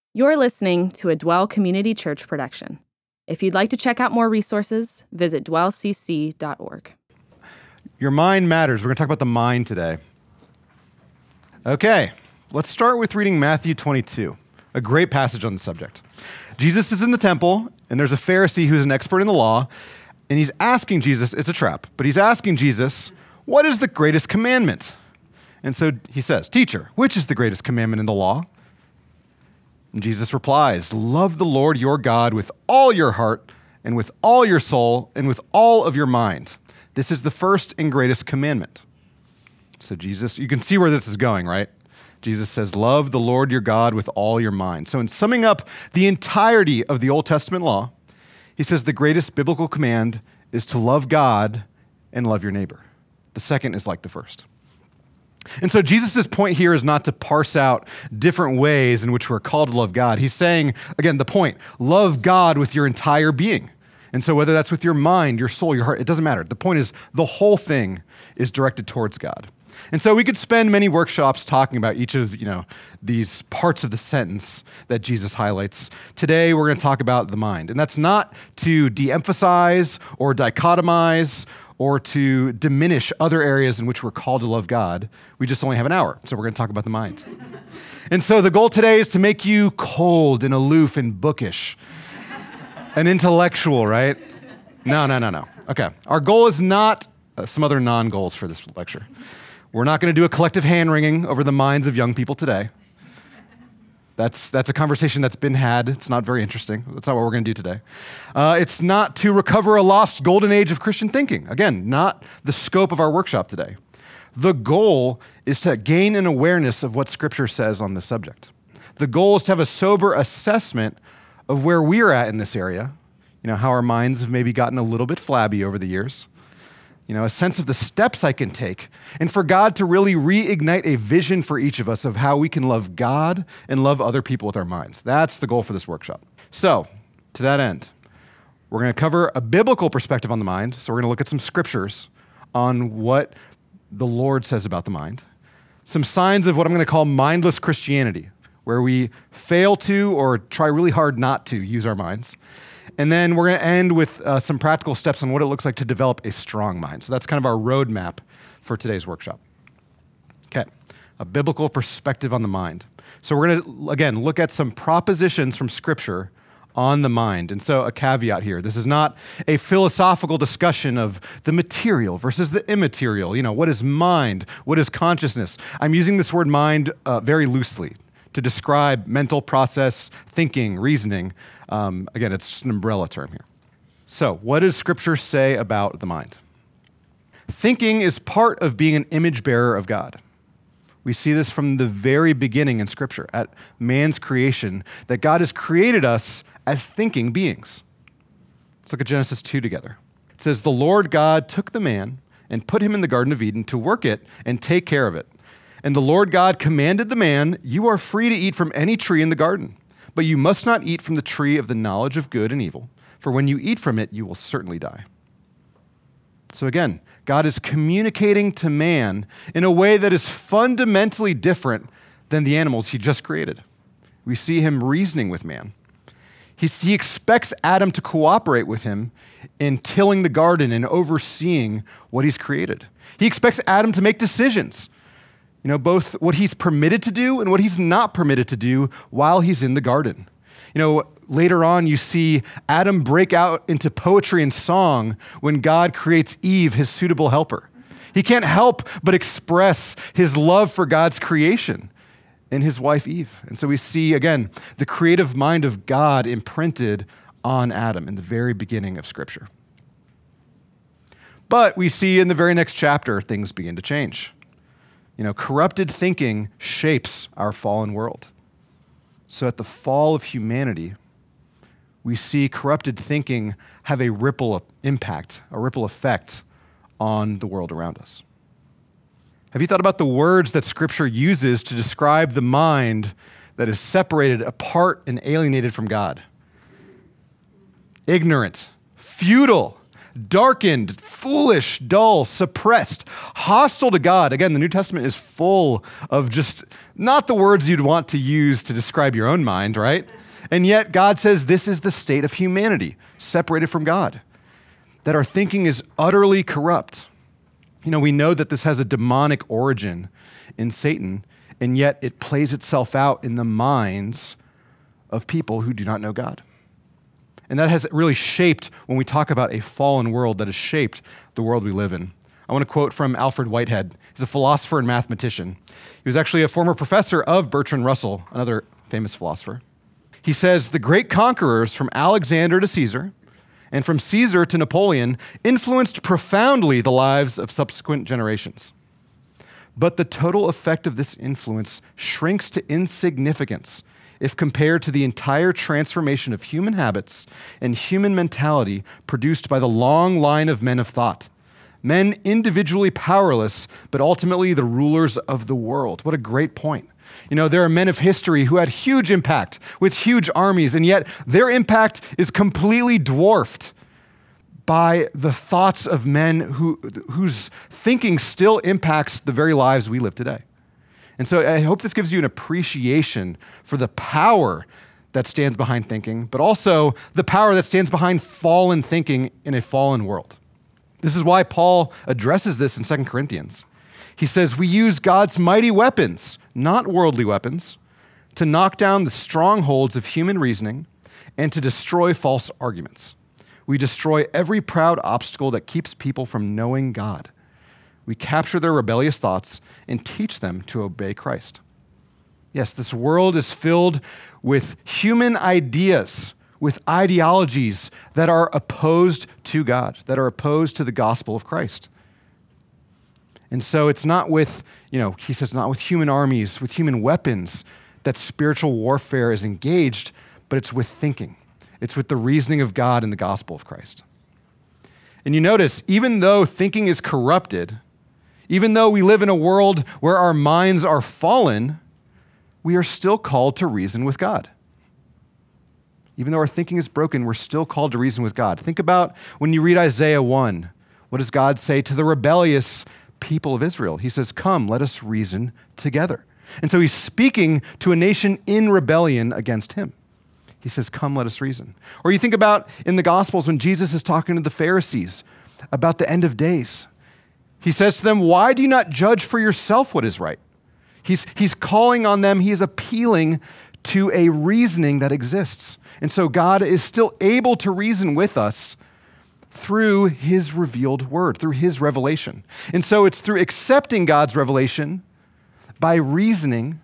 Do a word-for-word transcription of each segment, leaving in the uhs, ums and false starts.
You're listening to a Dwell Community Church production. If you'd like to check out more resources, visit dwell c c dot org. Your mind matters. We're going to talk about the mind today. Okay, let's start with reading Matthew twenty-two, a great passage on the subject. Jesus is in the temple, and there's a Pharisee who's an expert in the law, and he's asking Jesus, it's a trap, but he's asking Jesus, what is the greatest commandment? And so he says, Teacher, which is the greatest commandment in the law? And Jesus replies, love the Lord your God with all your heart and with all your soul and with all of your mind. This is the first and greatest commandment. So Jesus, you can see where this is going, right? Jesus says, love the Lord your God with all your mind. So in summing up the entirety of the Old Testament law, he says the greatest biblical command is to love God and love your neighbor. The second is like the first. And so Jesus' point here is not to parse out different ways in which we're called to love God. He's saying, again, the point, love God with your entire being. And so whether that's with your mind, your soul, your heart, it doesn't matter. The point is the whole thing is directed towards God. And so we could spend many workshops talking about each of, you know, these parts of the sentence that Jesus highlights. Today, we're going to talk about the mind. And that's not to de-emphasize or dichotomize or to diminish other areas in which we're called to love God. We just only have an hour, so we're going to talk about the mind. And so the goal today is to make you cold and aloof and bookish and intellectual, right? No, no, no, no. Okay, our goal is not uh, some other non-goals for this lecture. We're not going to do a collective hand-wringing over the minds of young people today. That's, that's a conversation that's been had. It's not very interesting. That's not what we're going to do today. Uh, it's not to recover a lost golden age of Christian thinking. Again, not the scope of our workshop today. The goal is to gain an awareness of what Scripture says on this subject. The goal is to have a sober assessment of where we're at in this area, you know, how our minds have maybe gotten a little bit flabby over the years, you know, a sense of the steps I can take, and for God to really reignite a vision for each of us of how we can love God and love other people with our minds. That's the goal for this workshop. So, to that end, we're going to cover a biblical perspective on the mind. So we're going to look at some scriptures on what the Lord says about the mind, some signs of what I'm going to call mindless Christianity, where we fail to or try really hard not to use our minds. And then we're going to end with uh, some practical steps on what it looks like to develop a strong mind. So that's kind of our roadmap for today's workshop. Okay, a biblical perspective on the mind. So we're going to, again, look at some propositions from Scripture on the mind. And so a caveat here, this is not a philosophical discussion of the material versus the immaterial. You know, what is mind? What is consciousness? I'm using this word mind uh, very loosely to describe mental process, thinking, reasoning. Um, again, it's just an umbrella term here. So, what does Scripture say about the mind? Thinking is part of being an image bearer of God. We see this from the very beginning in Scripture, at man's creation, that God has created us as thinking beings. Let's look at Genesis two together. It says, the Lord God took the man and put him in the Garden of Eden to work it and take care of it. And the Lord God commanded the man, you are free to eat from any tree in the garden, but you must not eat from the tree of the knowledge of good and evil, for when you eat from it, you will certainly die. So again, God is communicating to man in a way that is fundamentally different than the animals he just created. We see him reasoning with man. He, he expects Adam to cooperate with him in tilling the garden and overseeing what he's created. He expects Adam to make decisions. You know, both what he's permitted to do and what he's not permitted to do while he's in the garden. You know, later on you see Adam break out into poetry and song when God creates Eve, his suitable helper. He can't help but express his love for God's creation in his wife Eve. And so we see, again, the creative mind of God imprinted on Adam in the very beginning of Scripture. But we see in the very next chapter, things begin to change. You know, corrupted thinking shapes our fallen world. So at the fall of humanity, we see corrupted thinking have a ripple impact, a ripple effect on the world around us. Have you thought about the words that Scripture uses to describe the mind that is separated, apart, and alienated from God? Ignorant, futile, darkened, foolish, dull, suppressed, hostile to God. Again, the New Testament is full of just not the words you'd want to use to describe your own mind, right? And yet God says this is the state of humanity, separated from God, that our thinking is utterly corrupt. You know, we know that this has a demonic origin in Satan, and yet it plays itself out in the minds of people who do not know God. And that has really shaped, when we talk about a fallen world, that has shaped the world we live in. I want to quote from Alfred Whitehead. He's a philosopher and mathematician. He was actually a former professor of Bertrand Russell, another famous philosopher. He says, "The great conquerors from Alexander to Caesar, and from Caesar to Napoleon, influenced profoundly the lives of subsequent generations. But the total effect of this influence shrinks to insignificance if compared to the entire transformation of human habits and human mentality produced by the long line of men of thought. Men individually powerless, but ultimately the rulers of the world." What a great point. You know, there are men of history who had huge impact with huge armies, and yet their impact is completely dwarfed by the thoughts of men who, whose thinking still impacts the very lives we live today. And so I hope this gives you an appreciation for the power that stands behind thinking, but also the power that stands behind fallen thinking in a fallen world. This is why Paul addresses this in Second Corinthians. He says, "We use God's mighty weapons, not worldly weapons, to knock down the strongholds of human reasoning and to destroy false arguments. We destroy every proud obstacle that keeps people from knowing God. We capture their rebellious thoughts and teach them to obey Christ." Yes, this world is filled with human ideas, with ideologies that are opposed to God, that are opposed to the gospel of Christ. And so it's not with, you know, he says, not with human armies, with human weapons that spiritual warfare is engaged, but it's with thinking. It's with the reasoning of God and the gospel of Christ. And you notice, even though thinking is corrupted, even though we live in a world where our minds are fallen, we are still called to reason with God. Even though our thinking is broken, we're still called to reason with God. Think about when you read Isaiah one. What does God say to the rebellious people of Israel? He says, "Come, let us reason together." And so he's speaking to a nation in rebellion against him. He says, "Come, let us reason." Or you think about in the Gospels when Jesus is talking to the Pharisees about the end of days. He says to them, "Why do you not judge for yourself what is right?" He's, he's calling on them. He is appealing to a reasoning that exists. And so God is still able to reason with us through his revealed word, through his revelation. And so it's through accepting God's revelation by reasoning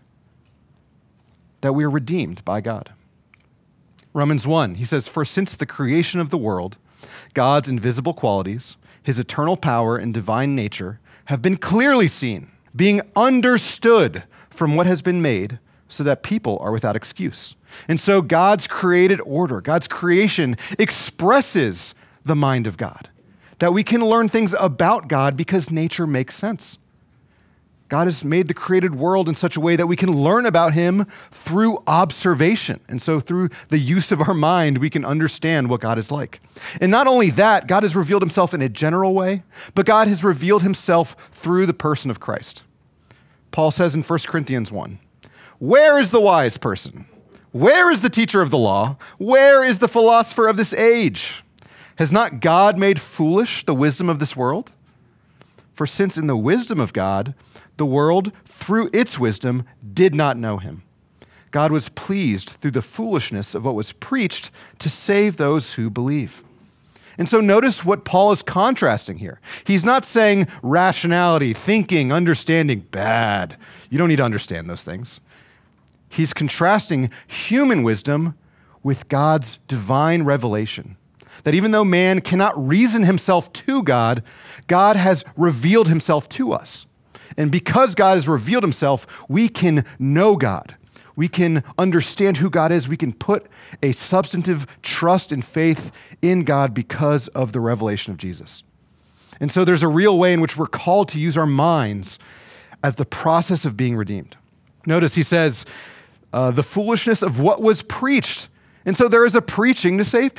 that we are redeemed by God. Romans one, he says, "For since the creation of the world, God's invisible qualities, his eternal power and divine nature have been clearly seen, being understood from what has been made, so that people are without excuse." And so God's created order, God's creation expresses the mind of God, that we can learn things about God because nature makes sense. God has made the created world in such a way that we can learn about him through observation. And so through the use of our mind, we can understand what God is like. And not only that, God has revealed himself in a general way, but God has revealed himself through the person of Christ. Paul says in First Corinthians one, "Where is the wise person? Where is the teacher of the law? Where is the philosopher of this age? Has not God made foolish the wisdom of this world? For since in the wisdom of God, the world, through its wisdom, did not know him, God was pleased through the foolishness of what was preached to save those who believe." And so notice what Paul is contrasting here. He's not saying rationality, thinking, understanding, bad. You don't need to understand those things. He's contrasting human wisdom with God's divine revelation. That even though man cannot reason himself to God, God has revealed himself to us. And because God has revealed himself, we can know God. We can understand who God is. We can put a substantive trust and faith in God because of the revelation of Jesus. And so there's a real way in which we're called to use our minds as the process of being redeemed. Notice he says, uh, the foolishness of what was preached. And so there is a preaching to save people.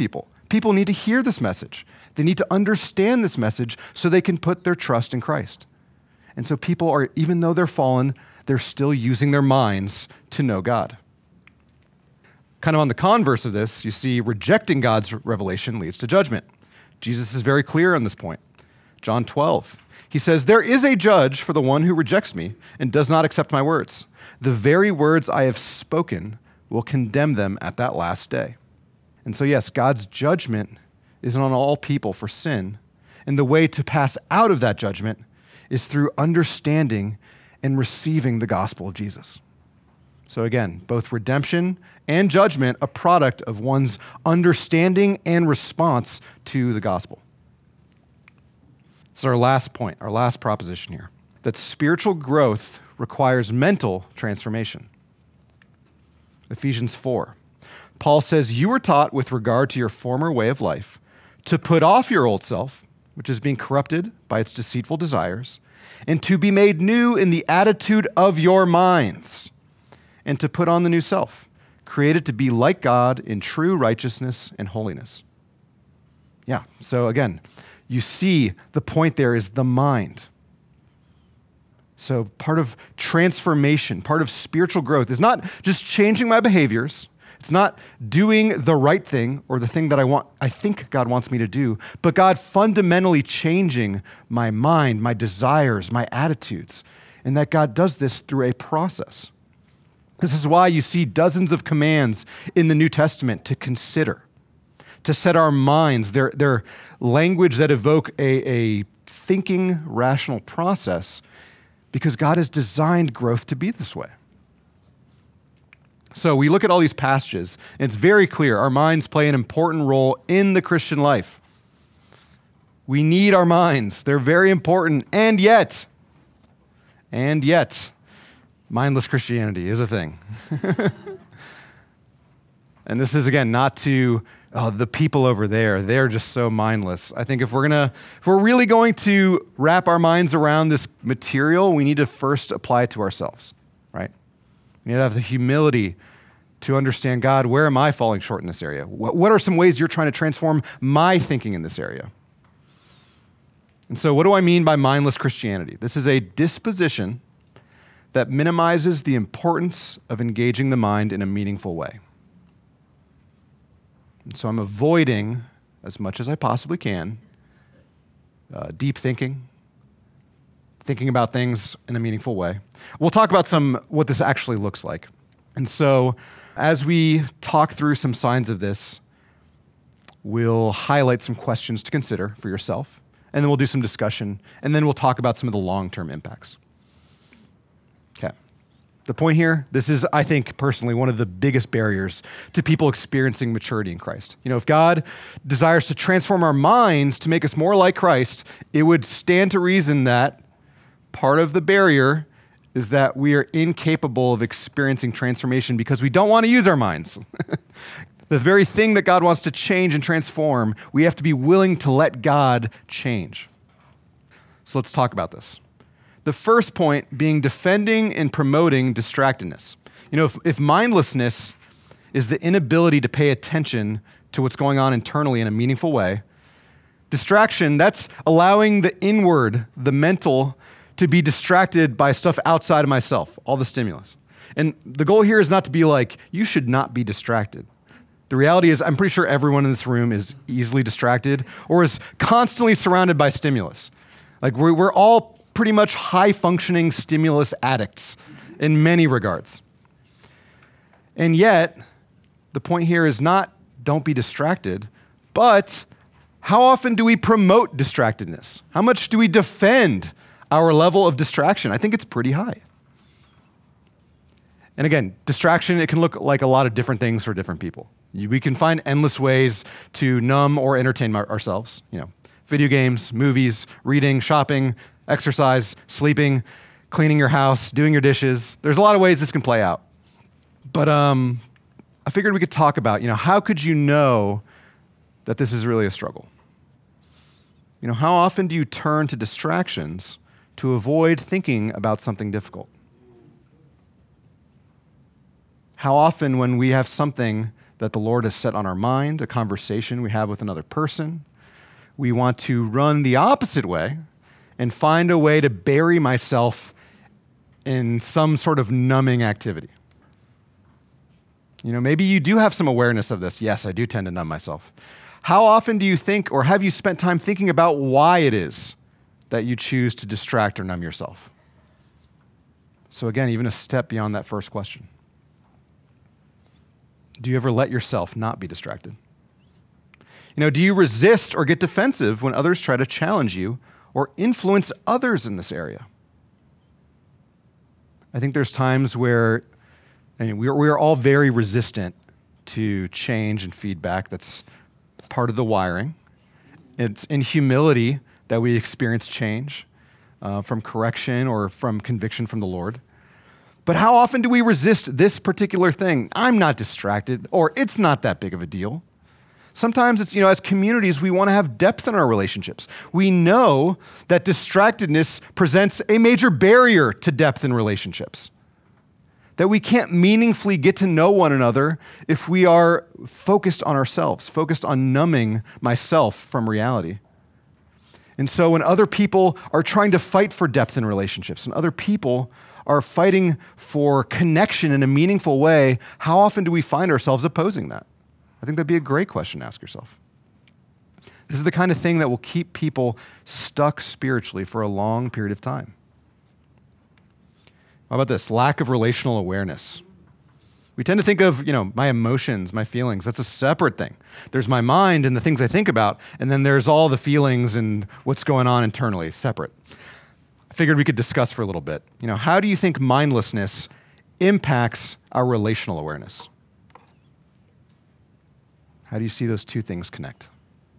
People need to hear this message. They need to understand this message so they can put their trust in Christ. And so people are, even though they're fallen, they're still using their minds to know God. Kind of on the converse of this, you see rejecting God's revelation leads to judgment. Jesus is very clear on this point. John twelve, he says, "There is a judge for the one who rejects me and does not accept my words. The very words I have spoken will condemn them at that last day." And so yes, God's judgment is on all people for sin. And the way to pass out of that judgment is through understanding and receiving the gospel of Jesus. So again, both redemption and judgment, a product of one's understanding and response to the gospel. So our last point, our last proposition here, that spiritual growth requires mental transformation. Ephesians four. Paul says, "You were taught with regard to your former way of life to put off your old self, which is being corrupted by its deceitful desires, and to be made new in the attitude of your minds, and to put on the new self, created to be like God in true righteousness and holiness." Yeah, so again, you see the point there is the mind. So part of transformation, part of spiritual growth is not just changing my behaviors. It's not doing the right thing or the thing that I want, I think God wants me to do, but God fundamentally changing my mind, my desires, my attitudes, and that God does this through a process. This is why you see dozens of commands in the New Testament to consider, to set our minds, their, their language that evoke a, a thinking, rational process, because God has designed growth to be this way. So we look at all these passages, and it's very clear our minds play an important role in the Christian life. We need our minds. They're very important, and yet, and yet, mindless Christianity is a thing. And this is, again, not to, oh, the people over there, they're just so mindless. I think if we're gonna, if we're really going to wrap our minds around this material, we need to first apply it to ourselves, right? We need to have the humility to understand, God, where am I falling short in this area? What, what are some ways you're trying to transform my thinking in this area? And so what do I mean by mindless Christianity? This is a disposition that minimizes the importance of engaging the mind in a meaningful way. And so I'm avoiding, as much as I possibly can, uh, deep thinking, thinking about things in a meaningful way. We'll talk about some what this actually looks like. And so as we talk through some signs of this, we'll highlight some questions to consider for yourself, and then we'll do some discussion, and then we'll talk about some of the long-term impacts. Okay. The point here, this is, I think, personally, one of the biggest barriers to people experiencing maturity in Christ. You know, if God desires to transform our minds to make us more like Christ, it would stand to reason that part of the barrier is that we are incapable of experiencing transformation because we don't want to use our minds. The very thing that God wants to change and transform, we have to be willing to let God change. So let's talk about this. The first point being defending and promoting distractedness. You know, if, if mindlessness is the inability to pay attention to what's going on internally in a meaningful way, distraction, that's allowing the inward, the mental, to be distracted by stuff outside of myself, all the stimulus. And the goal here is not to be like, you should not be distracted. The reality is, I'm pretty sure everyone in this room is easily distracted or is constantly surrounded by stimulus. Like we're, we're all pretty much high-functioning stimulus addicts in many regards. And yet, the point here is not don't be distracted, but how often do we promote distractedness? How much do we defend our level of distraction? I think it's pretty high. And again, distraction, it can look like a lot of different things for different people. We can find endless ways to numb or entertain our, ourselves. You know, video games, movies, reading, shopping, exercise, sleeping, cleaning your house, doing your dishes. There's a lot of ways this can play out. But um, I figured we could talk about, you know, how could you know that this is really a struggle? You know, how often do you turn to distractions to avoid thinking about something difficult? How often when we have something that the Lord has set on our mind, a conversation we have with another person. We want to run the opposite way and find a way to bury myself in some sort of numbing activity. You know, maybe you do have some awareness of this. Yes, I do tend to numb myself. How often do you think, or have you spent time thinking about why it is that you choose to distract or numb yourself? So again, even a step beyond that first question. Do you ever let yourself not be distracted? You know, do you resist or get defensive when others try to challenge you or influence others in this area? I think there's times where I mean, we are, we are all very resistant to change and feedback. That's part of the wiring. It's in humility that we experience change uh, from correction or from conviction from the Lord. But how often do we resist this particular thing? I'm not distracted, or it's not that big of a deal. Sometimes it's, you know, as communities, we want to have depth in our relationships. We know that distractedness presents a major barrier to depth in relationships. That we can't meaningfully get to know one another if we are focused on ourselves, focused on numbing myself from reality. And so when other people are trying to fight for depth in relationships, and other people are fighting for connection in a meaningful way, how often do we find ourselves opposing that? I think that'd be a great question to ask yourself. This is the kind of thing that will keep people stuck spiritually for a long period of time. How about this? Lack of relational awareness. We tend to think of, you know, my emotions, my feelings. That's a separate thing. There's my mind and the things I think about, and then there's all the feelings and what's going on internally, separate. I figured we could discuss for a little bit. You know, how do you think mindlessness impacts our relational awareness? How do you see those two things connect?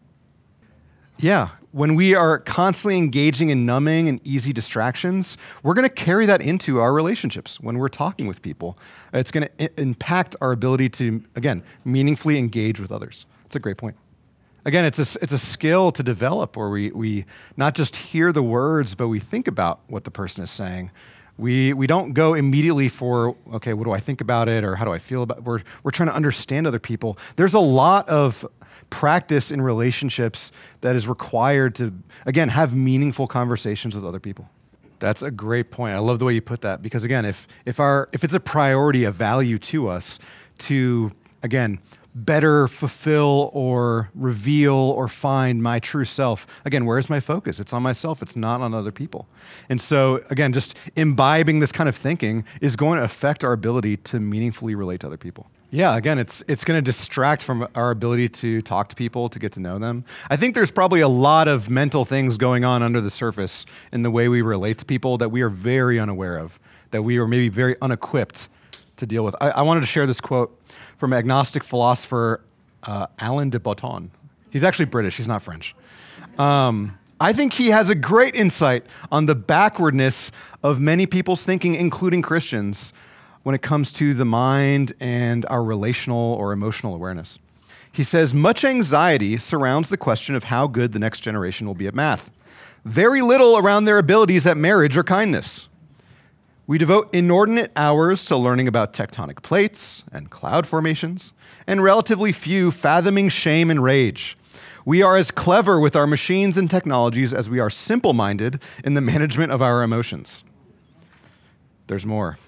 Yeah, when we are constantly engaging in numbing and easy distractions, we're going to carry that into our relationships when we're talking with people. It's going to I- impact our ability to, again, meaningfully engage with others. That's a great point. Again, it's a, it's a skill to develop where we, we not just hear the words, but we think about what the person is saying. We we don't go immediately for, okay, what do I think about it, or how do I feel about it? We're, we're trying to understand other people. There's a lot of practice in relationships that is required to, again, have meaningful conversations with other people. That's a great point. I love the way you put that, because again, if if our if it's a priority, a value to us to, again, better fulfill or reveal or find my true self, again, where's my focus? It's on myself. It's not on other people. And so, again, just imbibing this kind of thinking is going to affect our ability to meaningfully relate to other people. Yeah, again, it's it's going to distract from our ability to talk to people, to get to know them. I think there's probably a lot of mental things going on under the surface in the way we relate to people that we are very unaware of, that we are maybe very unequipped to deal with. I, I wanted to share this quote from agnostic philosopher uh, Alain de Botton. He's actually British, he's not French. Um, I think he has a great insight on the backwardness of many people's thinking, including Christians, when it comes to the mind and our relational or emotional awareness. He says, much anxiety surrounds the question of how good the next generation will be at math. Very little around their abilities at marriage or kindness. We devote inordinate hours to learning about tectonic plates and cloud formations, and relatively few fathoming shame and rage. We are as clever with our machines and technologies as we are simple-minded in the management of our emotions. There's more.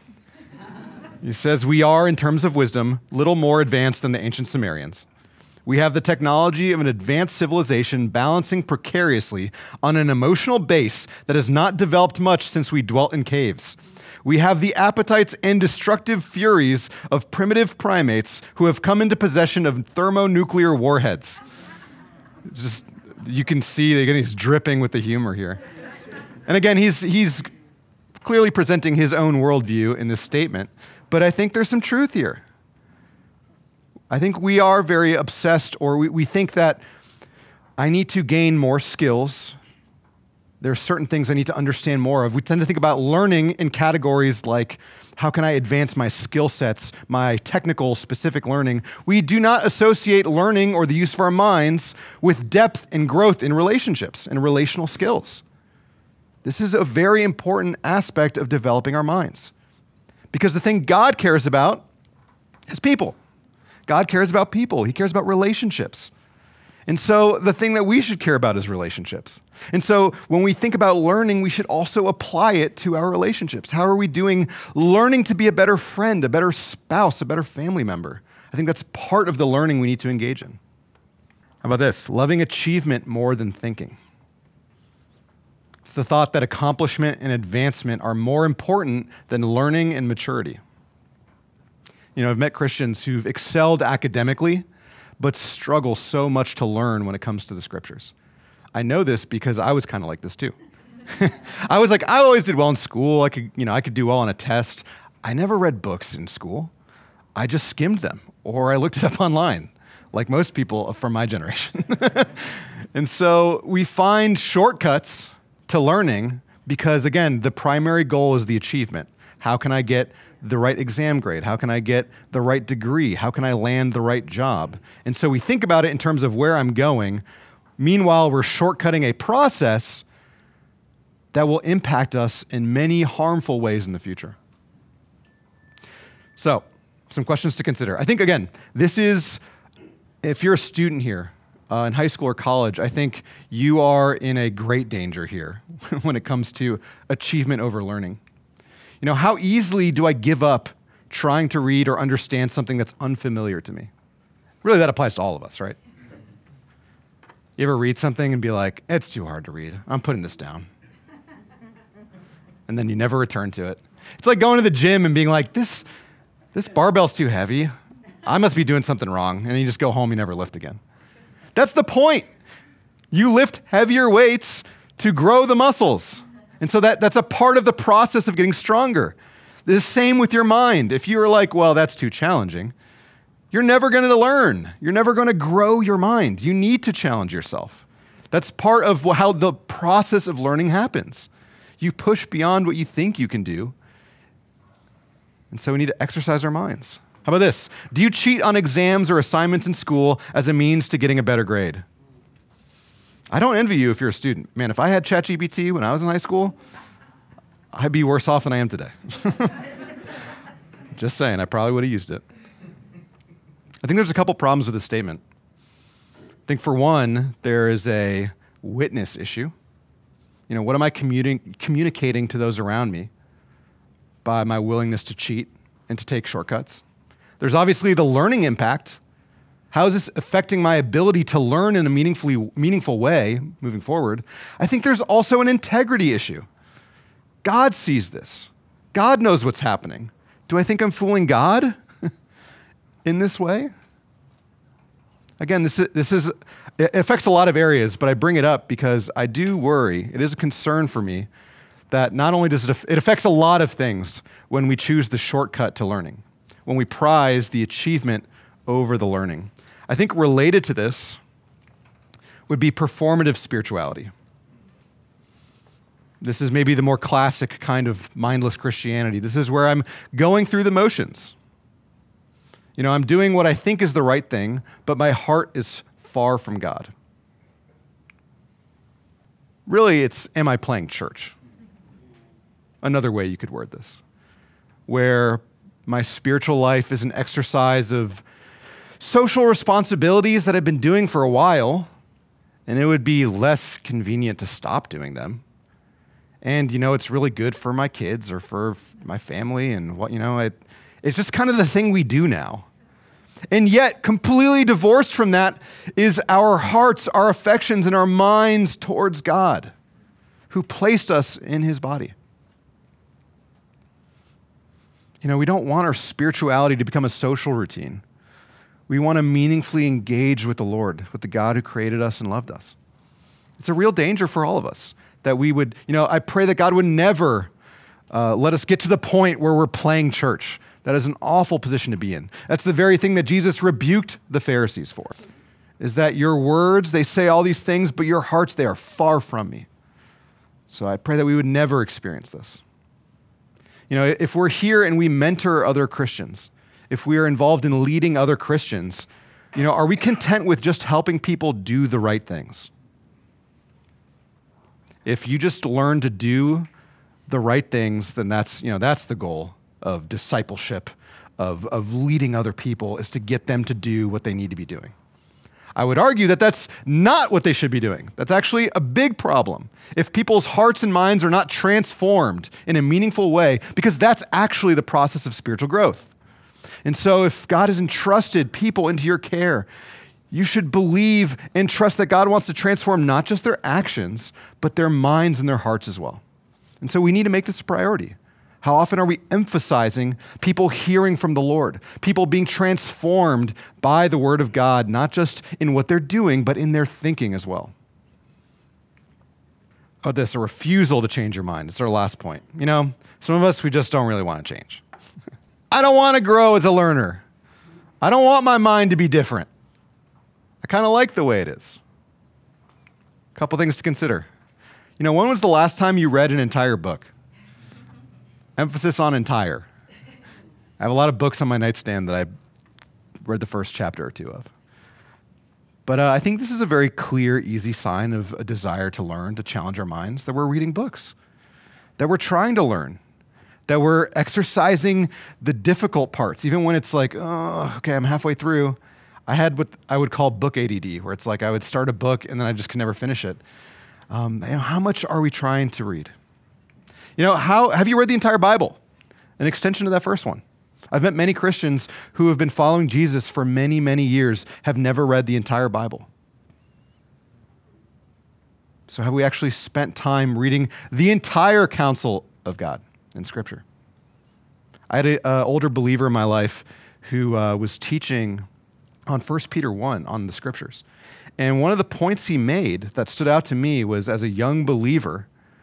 He says, we are, in terms of wisdom, little more advanced than the ancient Sumerians. We have the technology of an advanced civilization balancing precariously on an emotional base that has not developed much since we dwelt in caves. We have the appetites and destructive furies of primitive primates who have come into possession of thermonuclear warheads. It's just, you can see, again, he's dripping with the humor here. And again, he's he's clearly presenting his own worldview in this statement, but I think there's some truth here. I think we are very obsessed, or we, we think that I need to gain more skills. There are certain things I need to understand more of. We tend to think about learning in categories like, how can I advance my skill sets, my technical specific learning? We do not associate learning or the use of our minds with depth and growth in relationships and relational skills. This is a very important aspect of developing our minds, because the thing God cares about is people. God cares about people. He cares about relationships. And so the thing that we should care about is relationships. And so when we think about learning, we should also apply it to our relationships. How are we doing learning to be a better friend, a better spouse, a better family member? I think that's part of the learning we need to engage in. How about this? Loving achievement more than thinking. It's the thought that accomplishment and advancement are more important than learning and maturity. You know, I've met Christians who've excelled academically, but struggle so much to learn when it comes to the scriptures. I know this because I was kind of like this too. I was like, I always did well in school. I could, you know, I could do well on a test. I never read books in school. I just skimmed them, or I looked it up online, like most people from my generation. And so we find shortcuts to learning because, again, the primary goal is the achievement. How can I get the right exam grade? How can I get the right degree? How can I land the right job? And so we think about it in terms of where I'm going. Meanwhile, we're shortcutting a process that will impact us in many harmful ways in the future. So, some questions to consider. I think, again, this is, if you're a student here uh, in high school or college, I think you are in a great danger here when it comes to achievement over learning. You know, how easily do I give up trying to read or understand something that's unfamiliar to me? Really, that applies to all of us, right? You ever read something and be like, it's too hard to read. I'm putting this down. And then you never return to it. It's like going to the gym and being like, this, this barbell's too heavy. I must be doing something wrong. And then you just go home, you never lift again. That's the point. You lift heavier weights to grow the muscles. And so that, that's a part of the process of getting stronger. The same with your mind. If you're like, well, that's too challenging, you're never going to learn. You're never going to grow your mind. You need to challenge yourself. That's part of how the process of learning happens. You push beyond what you think you can do. And so we need to exercise our minds. How about this? Do you cheat on exams or assignments in school as a means to getting a better grade? I don't envy you if you're a student. Man, if I had ChatGPT when I was in high school, I'd be worse off than I am today. Just saying, I probably would have used it. I think there's a couple problems with this statement. I think for one, there is a witness issue. You know, what am I communi- communicating to those around me by my willingness to cheat and to take shortcuts? There's obviously the learning impact. How is this affecting my ability to learn in a meaningfully meaningful way moving forward? I think there's also an integrity issue. God sees this. God knows what's happening. Do I think I'm fooling God in this way? Again, this is, this is it affects a lot of areas, but I bring it up because I do worry. It is a concern for me that not only does it, it affects a lot of things when we choose the shortcut to learning, when we prize the achievement over the learning. I think related to this would be performative spirituality. This is maybe the more classic kind of mindless Christianity. This is where I'm going through the motions. You know, I'm doing what I think is the right thing, but my heart is far from God. Really, it's, am I playing church? Another way you could word this, where my spiritual life is an exercise of social responsibilities that I've been doing for a while, and it would be less convenient to stop doing them. And, you know, it's really good for my kids or for my family and what, you know, it, it's just kind of the thing we do now. And yet, completely divorced from that is our hearts, our affections, and our minds towards God, who placed us in his body. You know, we don't want our spirituality to become a social routine. We want to meaningfully engage with the Lord, with the God who created us and loved us. It's a real danger for all of us that we would, you know, I pray that God would never uh, let us get to the point where we're playing church. That is an awful position to be in. That's the very thing that Jesus rebuked the Pharisees for, is that your words, they say all these things, but your hearts, they are far from me. So I pray that we would never experience this. You know, if we're here and we mentor other Christians, if we are involved in leading other Christians, you know, are we content with just helping people do the right things? If you just learn to do the right things, then that's, you know, that's the goal of discipleship, of, of leading other people is to get them to do what they need to be doing. I would argue that that's not what they should be doing. That's actually a big problem. If people's hearts and minds are not transformed in a meaningful way, because that's actually the process of spiritual growth. And so if God has entrusted people into your care, you should believe and trust that God wants to transform not just their actions, but their minds and their hearts as well. And so we need to make this a priority. How often are we emphasizing people hearing from the Lord, people being transformed by the word of God, not just in what they're doing, but in their thinking as well? Oh, this, a refusal to change your mind. It's our last point. You know, some of us, we just don't really want to change. I don't want to grow as a learner. I don't want my mind to be different. I kind of like the way it is. A couple things to consider. You know, when was the last time you read an entire book? Emphasis on entire. I have a lot of books on my nightstand that I read the first chapter or two of. But uh, I think this is a very clear, easy sign of a desire to learn, to challenge our minds, that we're reading books, that we're trying to learn, that we're exercising the difficult parts, even when it's like, oh, okay, I'm halfway through. I had what I would call book A D D, where it's like I would start a book and then I just could never finish it. Um, you know, how much are we trying to read? You know, how have you read the entire Bible? An extension of that first one. I've met many Christians who have been following Jesus for many, many years, have never read the entire Bible. So have we actually spent time reading the entire counsel of God in Scripture? I had an uh, older believer in my life who uh, was teaching on First Peter one on the Scriptures. And one of the points he made that stood out to me was, as a young believer,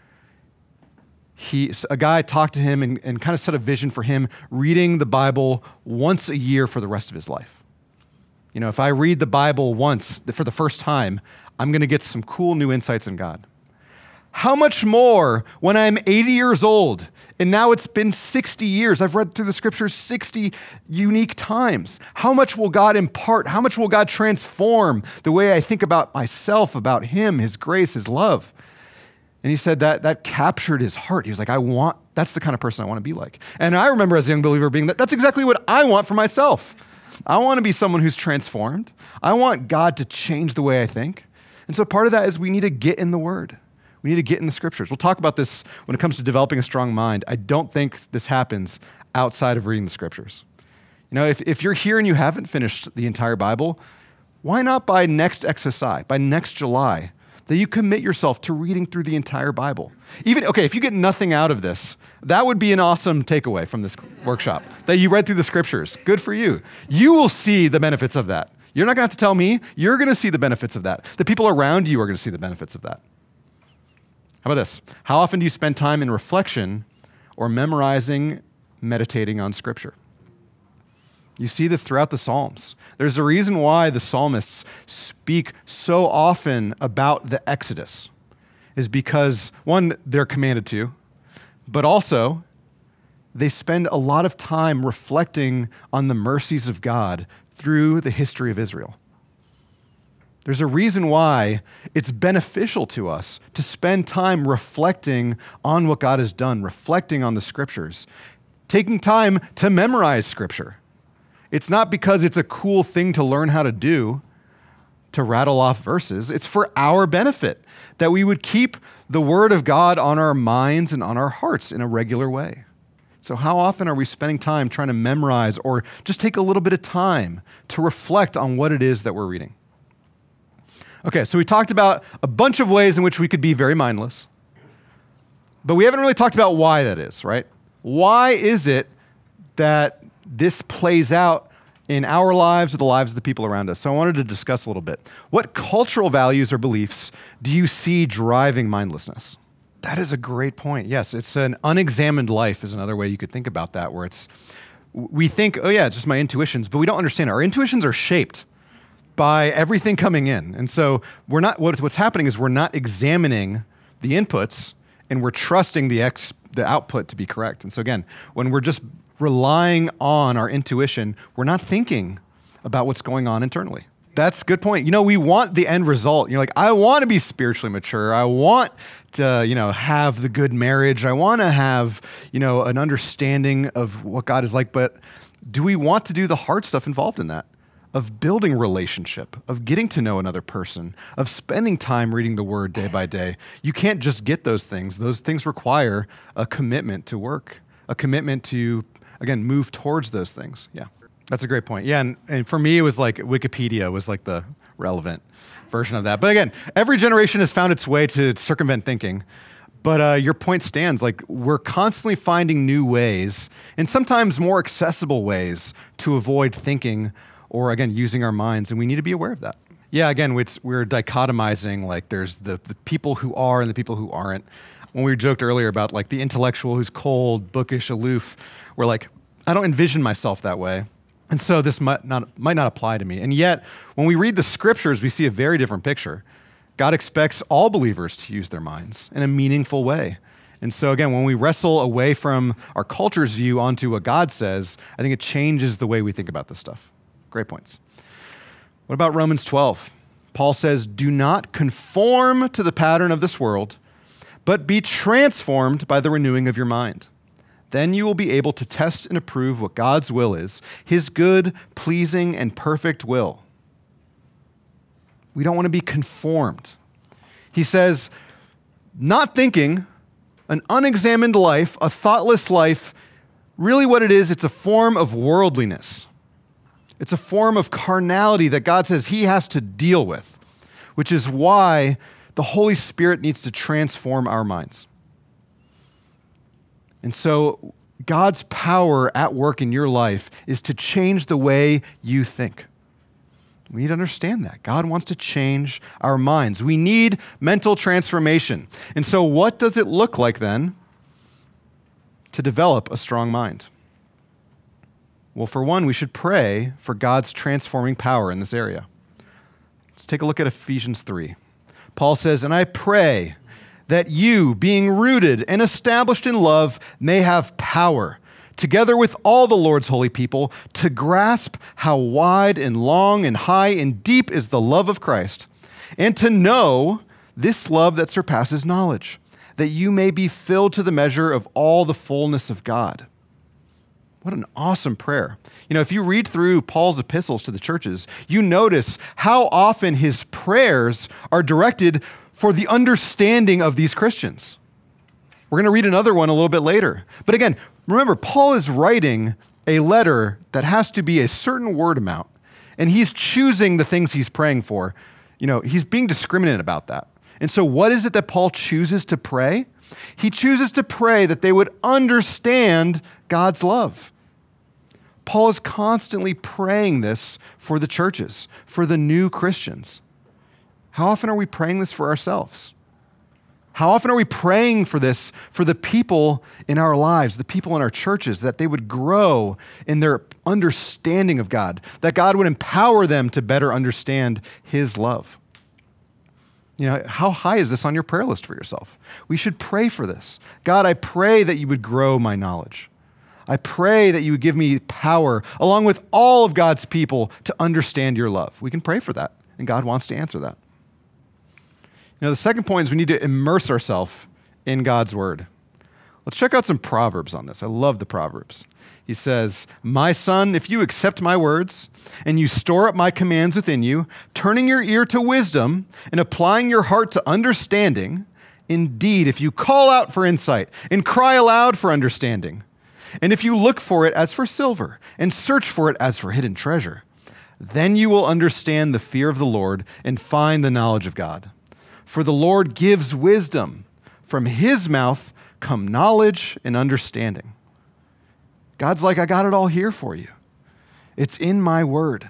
He, a guy talked to him and, and kind of set a vision for him reading the Bible once a year for the rest of his life. You know, if I read the Bible once for the first time, I'm going to get some cool new insights in God. How much more when I'm eighty years old and now it's been sixty years. I've read through the Scriptures sixty unique times. How much will God impart? How much will God transform the way I think about myself, about Him, His grace, His love? And he said that that captured his heart. He was like, I want, that's the kind of person I want to be like. And I remember as a young believer being that, that's exactly what I want for myself. I want to be someone who's transformed. I want God to change the way I think. And so part of that is we need to get in the Word. We need to get in the Scriptures. We'll talk about this when it comes to developing a strong mind. I don't think this happens outside of reading the Scriptures. You know, if, if you're here and you haven't finished the entire Bible, why not by next X S I, by next July, that you commit yourself to reading through the entire Bible? Even, okay, if you get nothing out of this, that would be an awesome takeaway from this workshop, that you read through the Scriptures. Good for you. You will see the benefits of that. You're not gonna have to tell me, you're gonna see the benefits of that. The people around you are gonna see the benefits of that. How about this? How often do you spend time in reflection or memorizing, meditating on Scripture? You see this throughout the Psalms. There's a reason why the psalmists speak so often about the Exodus, is because, one, they're commanded to, but also they spend a lot of time reflecting on the mercies of God through the history of Israel. There's a reason why it's beneficial to us to spend time reflecting on what God has done, reflecting on the Scriptures, taking time to memorize Scripture. It's not because it's a cool thing to learn how to do, to rattle off verses. It's for our benefit, that we would keep the Word of God on our minds and on our hearts in a regular way. So how often are we spending time trying to memorize or just take a little bit of time to reflect on what it is that we're reading? Okay, so we talked about a bunch of ways in which we could be very mindless, but we haven't really talked about why that is, right? Why is it that this plays out in our lives or the lives of the people around us? So I wanted to discuss a little bit. What cultural values or beliefs do you see driving mindlessness? That is a great point. Yes, it's an unexamined life is another way you could think about that, where it's, we think, oh yeah, it's just my intuitions, but we don't understand. Our intuitions are shaped by everything coming in. And so we're not, what's happening is we're not examining the inputs and we're trusting the ex, the output to be correct. And so again, when we're just relying on our intuition, we're not thinking about what's going on internally. That's a good point. You know, we want the end result. You're like, I want to be spiritually mature. I want to, you know, have the good marriage. I want to have, you know, an understanding of what God is like. But do we want to do the hard stuff involved in that? Of building relationship, of getting to know another person, of spending time reading the word day by day. You can't just get those things. Those things require a commitment to work, a commitment to, again, move towards those things. Yeah, that's a great point. Yeah, and, and for me, it was like Wikipedia was like the relevant version of that. But again, every generation has found its way to circumvent thinking. But uh, your point stands. Like, we're constantly finding new ways, and sometimes more accessible ways, to avoid thinking or, again, using our minds, and we need to be aware of that. Yeah, again, it's, we're dichotomizing, like, there's the, the people who are and the people who aren't. When we joked earlier about, like, the intellectual who's cold, bookish, aloof, we're like, I don't envision myself that way, and so this might not, might not apply to me. And yet, when we read the scriptures, we see a very different picture. God expects all believers to use their minds in a meaningful way. And so, again, when we wrestle away from our culture's view onto what God says, I think it changes the way we think about this stuff. Great points. What about Romans twelve? Paul says, do not conform to the pattern of this world, but be transformed by the renewing of your mind. Then you will be able to test and approve what God's will is, his good, pleasing, and perfect will. We don't want to be conformed. He says, not thinking, an unexamined life, a thoughtless life, really what it is, it's a form of worldliness. It's a form of carnality that God says he has to deal with, which is why the Holy Spirit needs to transform our minds. And so God's power at work in your life is to change the way you think. We need to understand that. God wants to change our minds. We need mental transformation. And so what does it look like then to develop a strong mind? Well, for one, we should pray for God's transforming power in this area. Let's take a look at Ephesians three. Paul says, and I pray that you, being rooted and established in love, may have power, together with all the Lord's holy people, to grasp how wide and long and high and deep is the love of Christ, and to know this love that surpasses knowledge, that you may be filled to the measure of all the fullness of God. What an awesome prayer. You know, if you read through Paul's epistles to the churches, you notice how often his prayers are directed for the understanding of these Christians. We're going to read another one a little bit later. But again, remember, Paul is writing a letter that has to be a certain word amount, and he's choosing the things he's praying for. You know, he's being discriminate about that. And so what is it that Paul chooses to pray? He chooses to pray that they would understand God's love. Paul is constantly praying this for the churches, for the new Christians. How often are we praying this for ourselves? How often are we praying for this for the people in our lives, the people in our churches, that they would grow in their understanding of God, that God would empower them to better understand his love? You know, how high is this on your prayer list for yourself? We should pray for this. God, I pray that you would grow my knowledge. I pray that you would give me power, along with all of God's people, to understand your love. We can pray for that, and God wants to answer that. You know, the second point is we need to immerse ourselves in God's word. Let's check out some Proverbs on this. I love the Proverbs. He says, my son, if you accept my words and you store up my commands within you, turning your ear to wisdom and applying your heart to understanding, indeed, if you call out for insight and cry aloud for understanding, and if you look for it as for silver and search for it as for hidden treasure, then you will understand the fear of the Lord and find the knowledge of God. For the Lord gives wisdom. From his mouth come knowledge and understanding. God's like, I got it all here for you. It's in my word.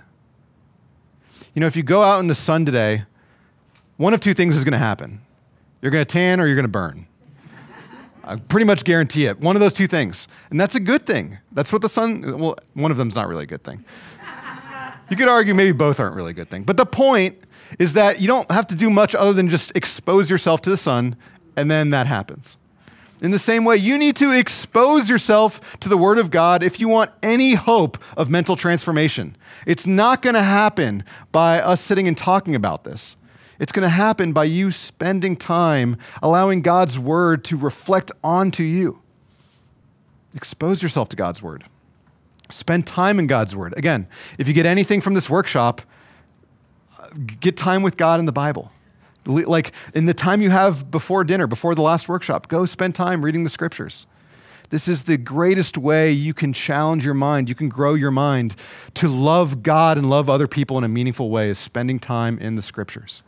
You know, if you go out in the sun today, one of two things is going to happen. You're going to tan or you're going to burn. I pretty much guarantee it. One of those two things. And that's a good thing. That's what the sun, well, one of them's not really a good thing. You could argue maybe both aren't really a good thing. But the point is that you don't have to do much other than just expose yourself to the sun, and then that happens. In the same way, you need to expose yourself to the Word of God if you want any hope of mental transformation. It's not going to happen by us sitting and talking about this. It's going to happen by you spending time allowing God's Word to reflect onto you. Expose yourself to God's Word. Spend time in God's word. Again, if you get anything from this workshop, get time with God in the Bible. Like in the time you have before dinner, before the last workshop, go spend time reading the scriptures. This is the greatest way you can challenge your mind, you can grow your mind to love God and love other people in a meaningful way, is spending time in the scriptures.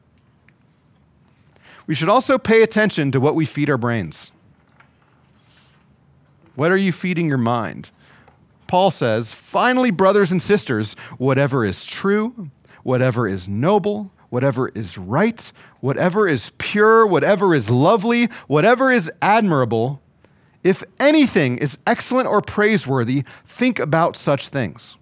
We should also pay attention to what we feed our brains. What are you feeding your mind? Paul says, finally, brothers and sisters, whatever is true, whatever is noble, whatever is right, whatever is pure, whatever is lovely, whatever is admirable, if anything is excellent or praiseworthy, think about such things.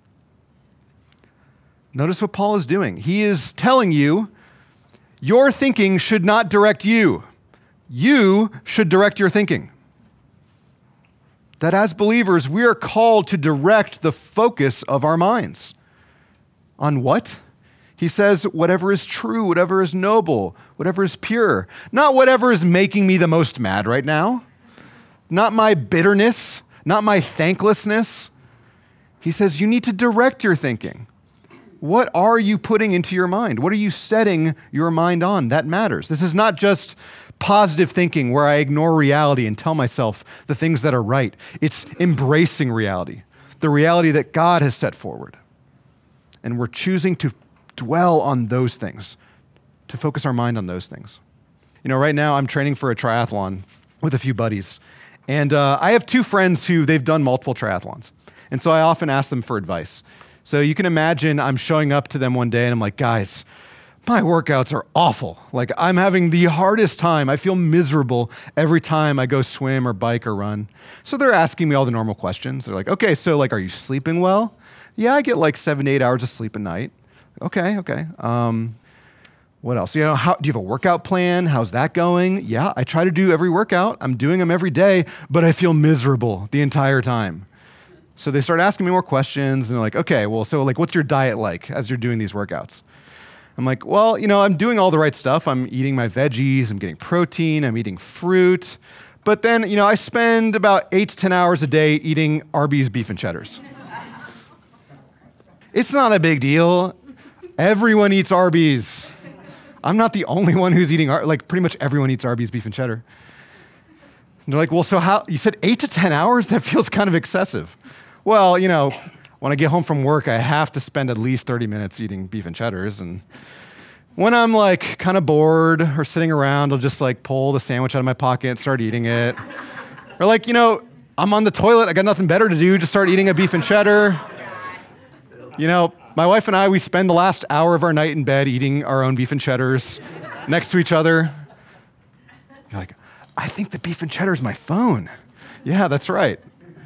Notice what Paul is doing. He is telling you, your thinking should not direct you. You should direct your thinking. That as believers, we are called to direct the focus of our minds. On what? He says, whatever is true, whatever is noble, whatever is pure. Not whatever is making me the most mad right now. Not my bitterness, not my thanklessness. He says, you need to direct your thinking. What are you putting into your mind? What are you setting your mind on? That matters. This is not just positive thinking where I ignore reality and tell myself the things that are right. It's embracing reality, the reality that God has set forward. And we're choosing to dwell on those things, to focus our mind on those things. You know, right now I'm training for a triathlon with a few buddies. And uh, I have two friends who they've done multiple triathlons. And so I often ask them for advice. So you can imagine I'm showing up to them one day and I'm like, guys, my workouts are awful. Like I'm having the hardest time. I feel miserable every time I go swim or bike or run. So they're asking me all the normal questions. They're like, okay, so like, are you sleeping well? Yeah, I get like seven to eight hours of sleep a night. Okay, okay. Um, what else? You know, how, do you have a workout plan? How's that going? Yeah, I try to do every workout. I'm doing them every day, but I feel miserable the entire time. So they start asking me more questions and they're like, okay, well, so like, what's your diet like as you're doing these workouts? I'm like, well, you know, I'm doing all the right stuff. I'm eating my veggies, I'm getting protein, I'm eating fruit. But then, you know, I spend about eight to ten hours a day eating Arby's beef and cheddars. It's not a big deal. Everyone eats Arby's. I'm not the only one who's eating, Ar- like pretty much everyone eats Arby's beef and cheddar. And they're like, well, so how, you said eight to ten hours? That feels kind of excessive. Well, you know, when I get home from work, I have to spend at least thirty minutes eating beef and cheddars. And when I'm like kind of bored or sitting around, I'll just like pull the sandwich out of my pocket and start eating it. Or like, you know, I'm on the toilet, I got nothing better to do, just start eating a beef and cheddar. You know, my wife and I, we spend the last hour of our night in bed eating our own beef and cheddars next to each other. You're like, I think the beef and cheddar is my phone. Yeah, that's right.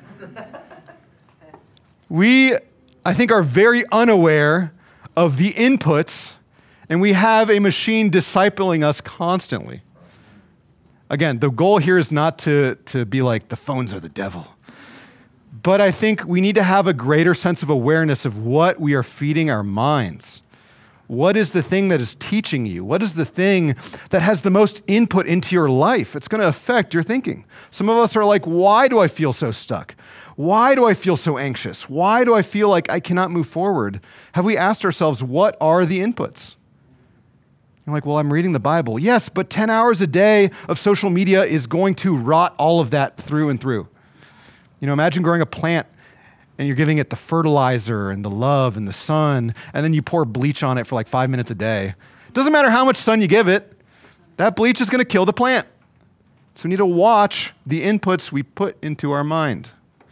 We, I think, are very unaware of the inputs, and we have a machine discipling us constantly. Again, the goal here is not to, to be like, the phones are the devil. But I think we need to have a greater sense of awareness of what we are feeding our minds. What is the thing that is teaching you? What is the thing that has the most input into your life? It's going to affect your thinking. Some of us are like, why do I feel so stuck? Why do I feel so anxious? Why do I feel like I cannot move forward? Have we asked ourselves, what are the inputs? You're like, well, I'm reading the Bible. Yes, but ten hours a day of social media is going to rot all of that through and through. You know, imagine growing a plant and you're giving it the fertilizer and the love and the sun, and then you pour bleach on it for like five minutes a day. Doesn't matter how much sun you give it, that bleach is going to kill the plant. So we need to watch the inputs we put into our mind.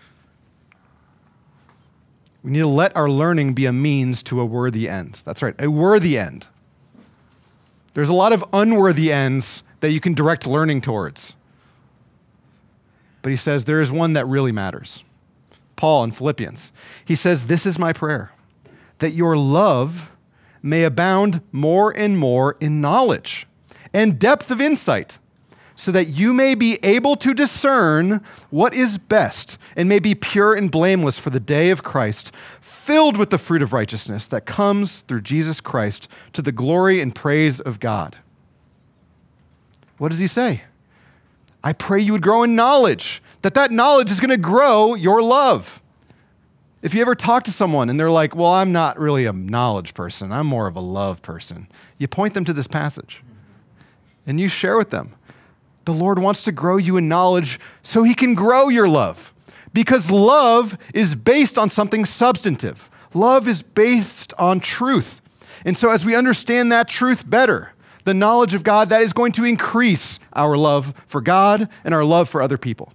We need to let our learning be a means to a worthy end. That's right, a worthy end. There's a lot of unworthy ends that you can direct learning towards. But he says there is one that really matters. Paul in Philippians, he says, this is my prayer, that your love may abound more and more in knowledge and depth of insight, so that you may be able to discern what is best and may be pure and blameless for the day of Christ, filled with the fruit of righteousness that comes through Jesus Christ to the glory and praise of God. What does he say? I pray you would grow in knowledge, that that knowledge is going to grow your love. If you ever talk to someone and they're like, well, I'm not really a knowledge person, I'm more of a love person, you point them to this passage and you share with them. The Lord wants to grow you in knowledge so he can grow your love, because love is based on something substantive. Love is based on truth. And so as we understand that truth better, the knowledge of God, that is going to increase our love for God and our love for other people.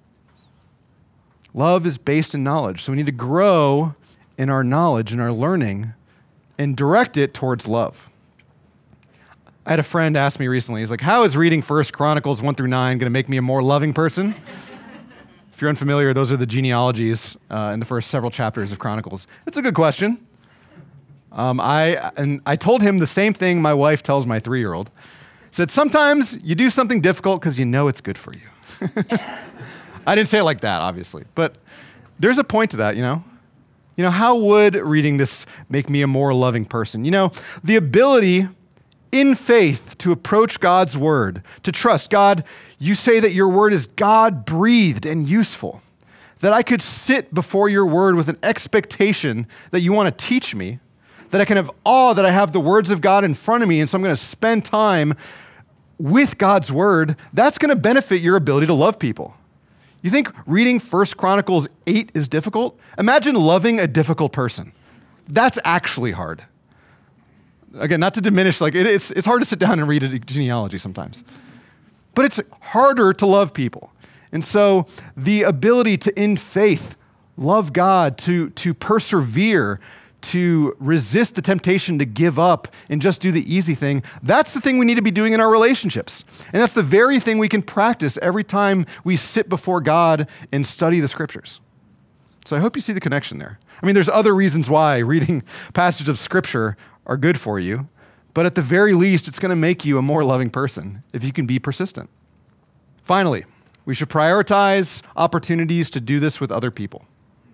Love is based in knowledge, so we need to grow in our knowledge and our learning and direct it towards love. I had a friend ask me recently, he's like, how is reading First Chronicles one through nine going to make me a more loving person? If you're unfamiliar, those are the genealogies uh, in the first several chapters of Chronicles. It's a good question. Um, I and I told him the same thing my wife tells my three-year-old. Said, sometimes you do something difficult because you know it's good for you. I didn't say it like that, obviously, but there's a point to that, you know? You know, how would reading this make me a more loving person? You know, the ability in faith to approach God's word, to trust God. You say that your word is God-breathed and useful, that I could sit before your word with an expectation that you want to teach me, that I can have awe that I have the words of God in front of me, and so I'm going to spend time with God's word. That's going to benefit your ability to love people. You think reading First Chronicles eight is difficult? Imagine loving a difficult person. That's actually hard. Again, not to diminish, like it, it's, it's hard to sit down and read a genealogy sometimes. But it's harder to love people. And so the ability to, in faith, love God, to, to persevere, to resist the temptation to give up and just do the easy thing, that's the thing we need to be doing in our relationships. And that's the very thing we can practice every time we sit before God and study the scriptures. So I hope you see the connection there. I mean, there's other reasons why reading passages of scripture are good for you, but at the very least, it's going to make you a more loving person if you can be persistent. Finally, we should prioritize opportunities to do this with other people.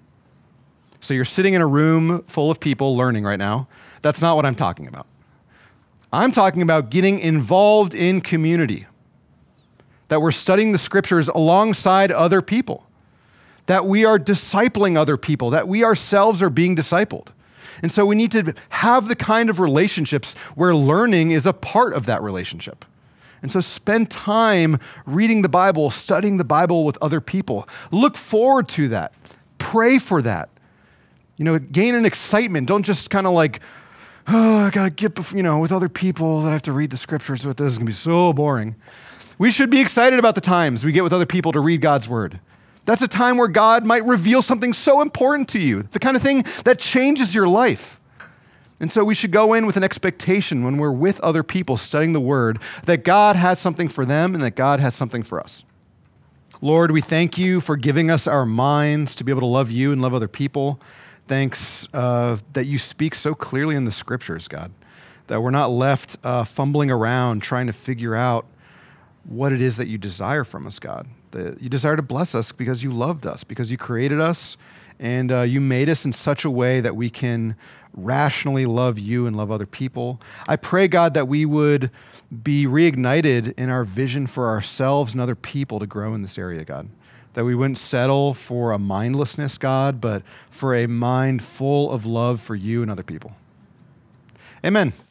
So you're sitting in a room full of people learning right now. That's not what I'm talking about. I'm talking about getting involved in community, that we're studying the scriptures alongside other people, that we are discipling other people, that we ourselves are being discipled. And so we need to have the kind of relationships where learning is a part of that relationship. And so spend time reading the Bible, studying the Bible with other people. Look forward to that. Pray for that. You know, gain an excitement. Don't just kind of like, oh, I got to get, you know, with other people that I have to read the scriptures with. This is going to be so boring. We should be excited about the times we get with other people to read God's word. That's a time where God might reveal something so important to you, the kind of thing that changes your life. And so we should go in with an expectation when we're with other people studying the word that God has something for them and that God has something for us. Lord, we thank you for giving us our minds to be able to love you and love other people. Thanks uh, that you speak so clearly in the scriptures, God, that we're not left uh, fumbling around trying to figure out what it is that you desire from us, God. That you desire to bless us because you loved us, because you created us, and uh, you made us in such a way that we can rationally love you and love other people. I pray, God, that we would be reignited in our vision for ourselves and other people to grow in this area, God. That we wouldn't settle for a mindlessness, God, but for a mind full of love for you and other people. Amen.